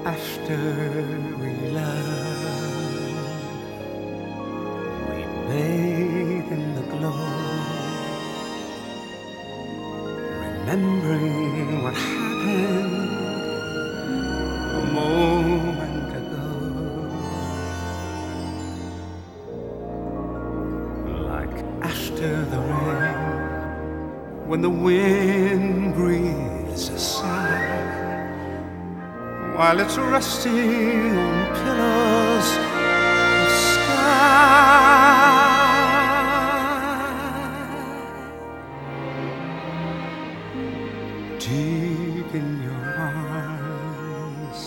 After we love, we bathe in the glow, remembering what happened a moment ago. Like after the rain, when the wind breathes a sigh, while it's resting on pillows of sky. Deep in your arms,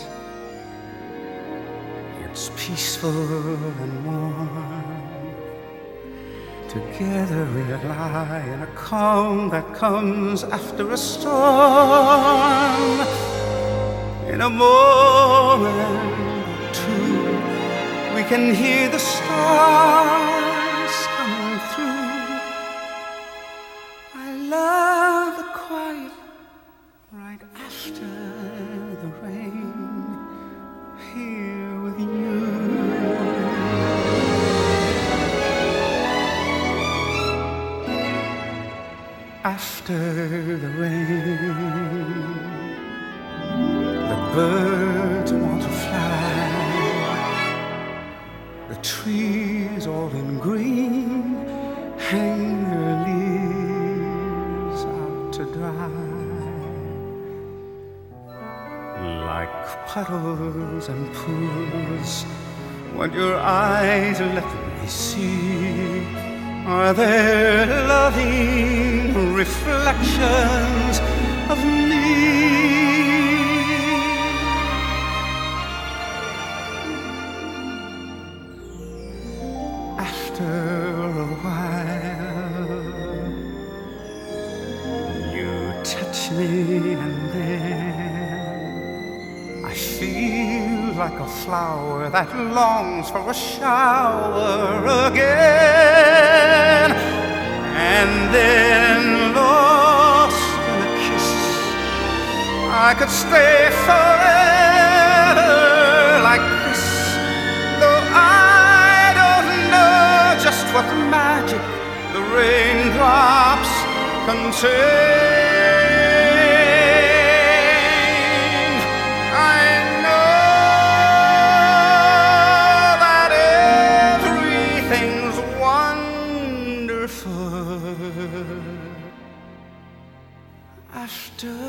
it's peaceful and warm. Together we lie in a calm that comes after a storm. In a moment or two, we can hear the stars coming through. I love the quiet right after the rain, here with you. After the rain, the birds want to fly, the trees all in green hang their leaves out to dry. Like puddles and pools, what your eyes let me see are their loving reflections of me. After a while, you touch me and then I feel like a flower that longs for a shower again. And then lost in a kiss, I could stay forever like this, though I don't know just what magic the raindrops contain. I know that everything's wonderful after